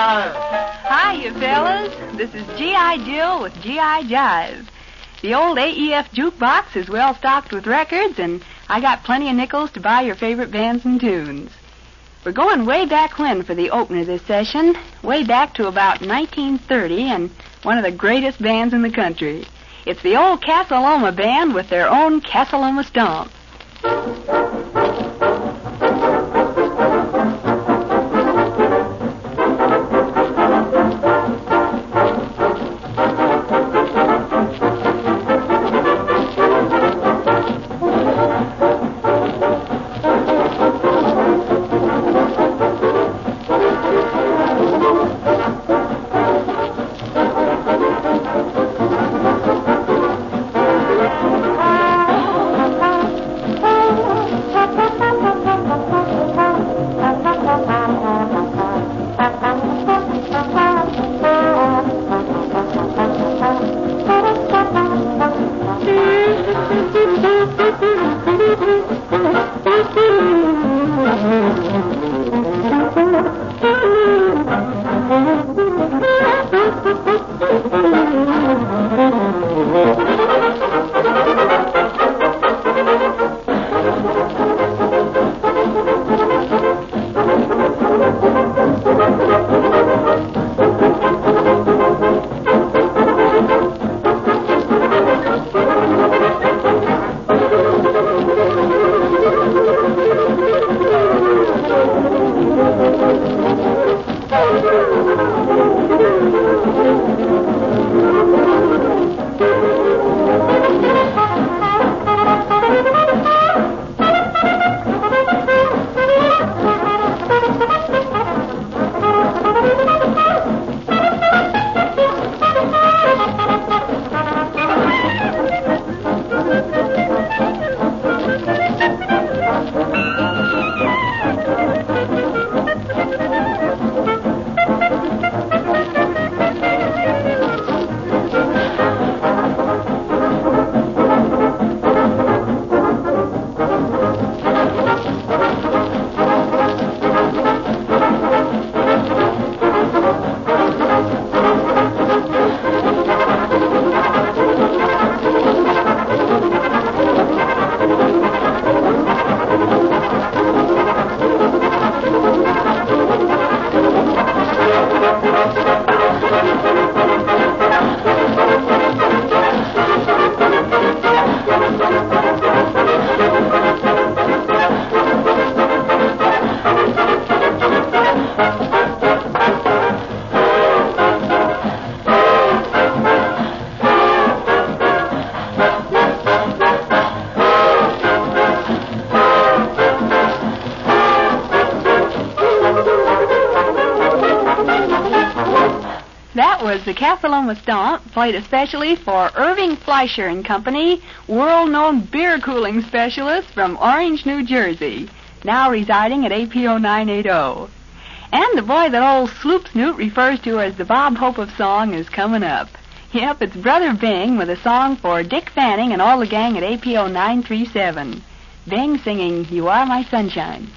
Jive. Hi, you fellas. This is G.I. Jill with G.I. Jive. The old AEF jukebox is well stocked with records, and I got plenty of nickels to buy your favorite bands and tunes. We're going way back when for the opener this session, way back to about 1930, and one of the greatest bands in the country. It's the old Casa Loma Band with their own Casa Loma Stomp. That was the Casa Loma Stomp, played especially for Irving Fleischer and Company, world-known beer cooling specialist from Orange, New Jersey, now residing at APO 980. And the boy that old Sloop Snoot refers to as the Bob Hope of song is coming up. Yep, it's Brother Bing with a song for Dick Fanning and all the gang at APO 937. Bing singing, "You Are My Sunshine."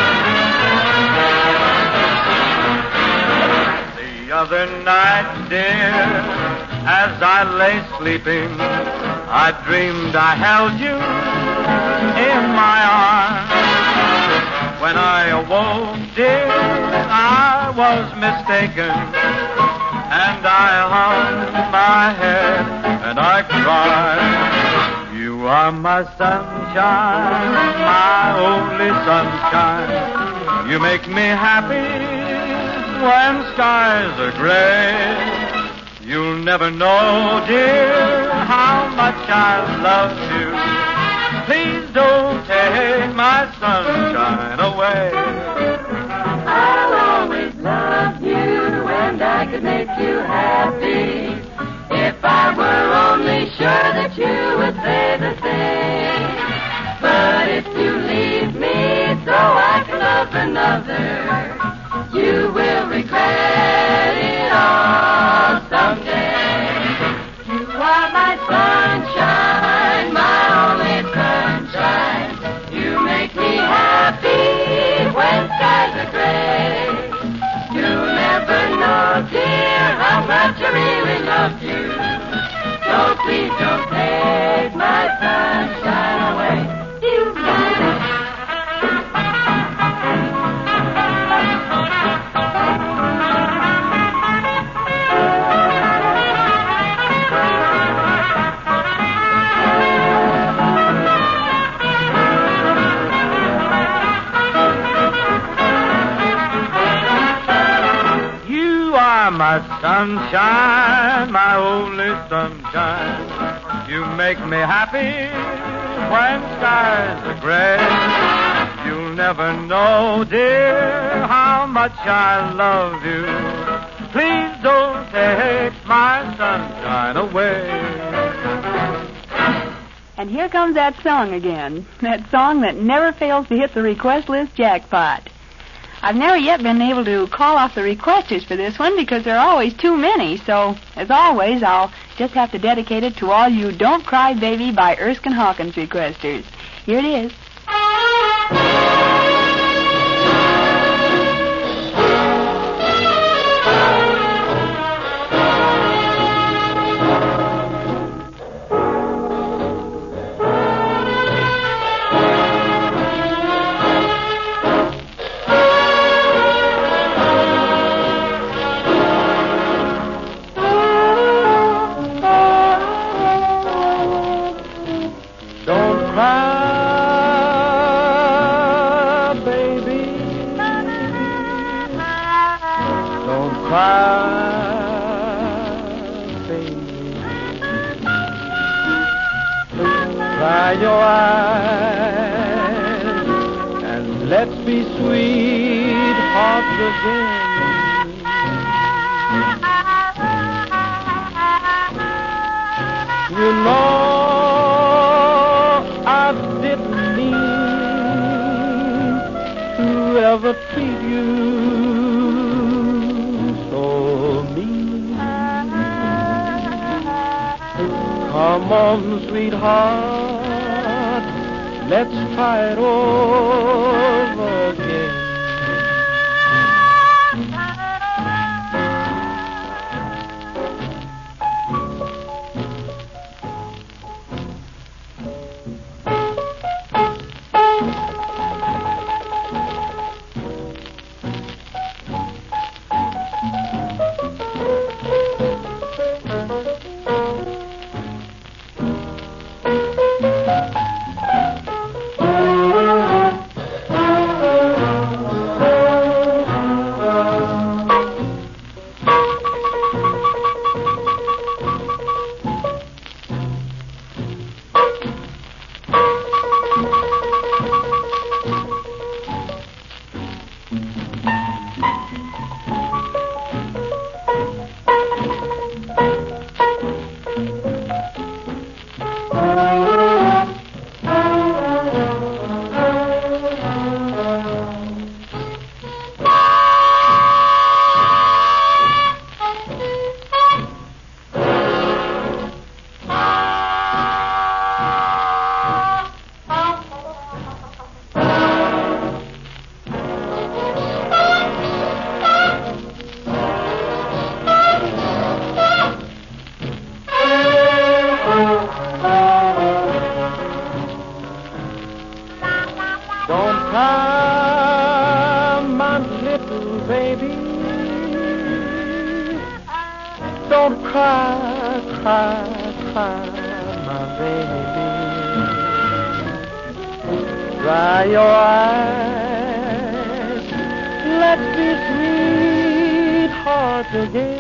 The other night, dear, as I lay sleeping, I dreamed I held you in my arms. When I awoke, dear, I was mistaken, and I hung my head and I cried. You are my sunshine, my only sunshine. You make me happy when skies are gray. You'll never know, dear, how much I love you. Please don't take my sunshine away. I'll always love you, and I could make you happy if I were only sure that you would say the same. But if you leave me so I can love another, you will regret it all someday. You are my sunshine, my only sunshine. You make me happy when skies are gray. You'll never know My sunshine, my only sunshine. You make me happy when skies are gray. You'll never know, dear, how much I love you. Please don't take my sunshine away. And here comes that song again. That song that never fails to hit the request list jackpot. I've never yet been able to call off the requesters for this one because there are always too many. So, as always, I'll just have to dedicate it to all you Don't Cry Baby by Erskine Hawkins requesters. Here it is. Dry your eyes and let's be sweethearts again. You know I didn't mean to ever treat you so mean. Come on, sweetheart, let's try it over again. Don't cry, cry, cry, my baby. Dry your eyes, let's be sweethearts again.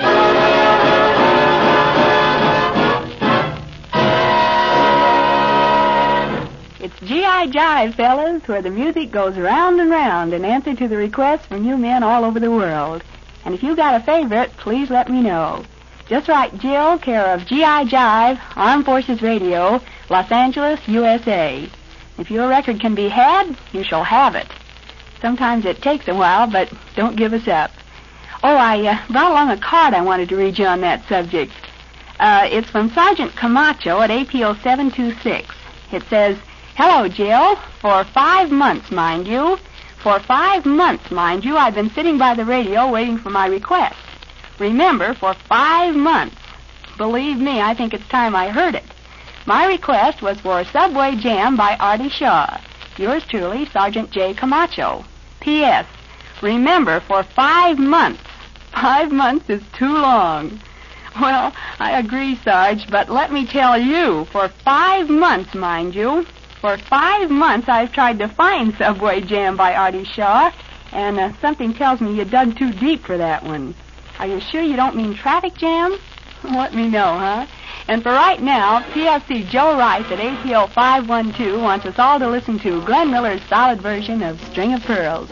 It's G.I. Jive, fellas, where the music goes round and round in answer to the requests from you men all over the world. And if you got a favorite, please let me know. Just write Jill, care of G.I. Jive, Armed Forces Radio, Los Angeles, USA. If your record can be had, you shall have it. Sometimes it takes a while, but don't give us up. Oh, I brought along a card I wanted to read you on that subject. It's from Sergeant Camacho at APO 726. It says, "Hello, Jill. For 5 months, mind you. For 5 months, mind you, I've been sitting by the radio waiting for my request. Remember, for 5 months. Believe me, I think it's time I heard it. My request was for Subway Jam by Artie Shaw. Yours truly, Sergeant J. Camacho. P.S. Remember, for 5 months. 5 months is too long." Well, I agree, Sarge, but let me tell you, for 5 months, mind you, for 5 months I've tried to find Subway Jam by Artie Shaw, and something tells me you dug too deep for that one. Are you sure you don't mean traffic jam? Let me know, huh? And for right now, PFC Joe Rice at APO 512 wants us all to listen to Glenn Miller's solid version of String of Pearls.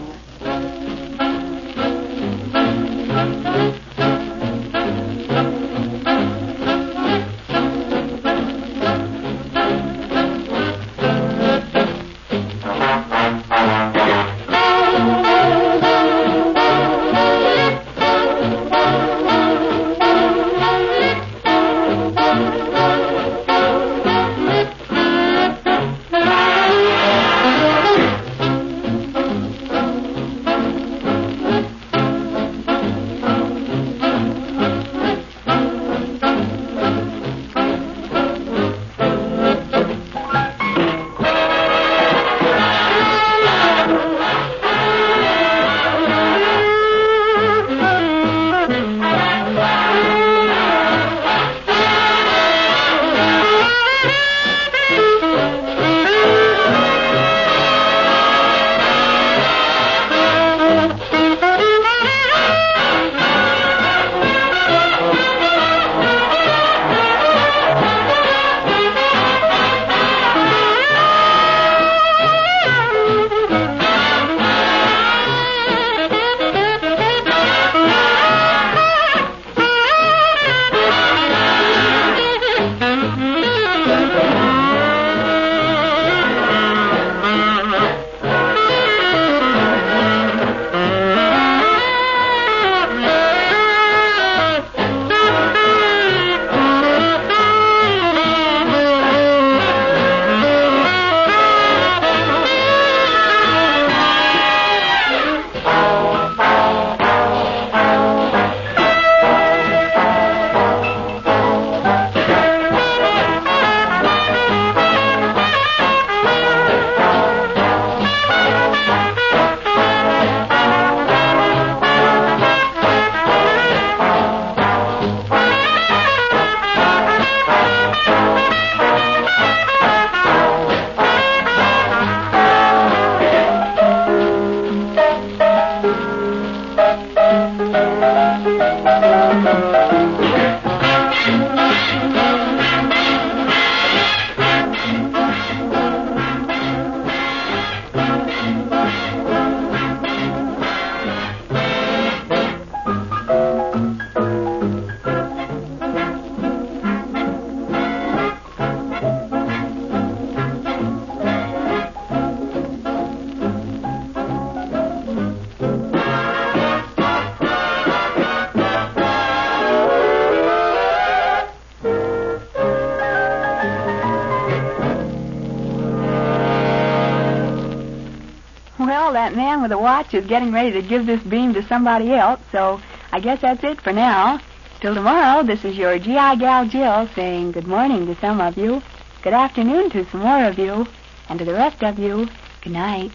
Well, that man with the watch is getting ready to give this beam to somebody else, so I guess that's it for now. Till tomorrow, this is your G.I. Gal Jill saying good morning to some of you, good afternoon to some more of you, and to the rest of you, good night.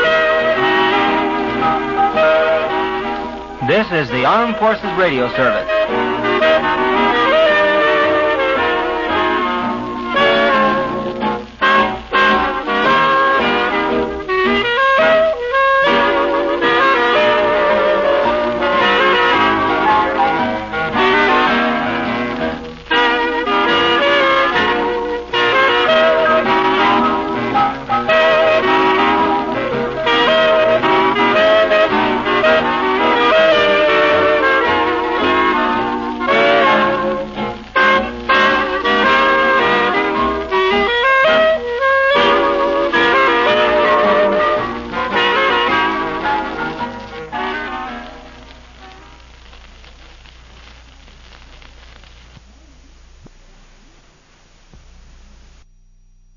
This is the Armed Forces Radio Service.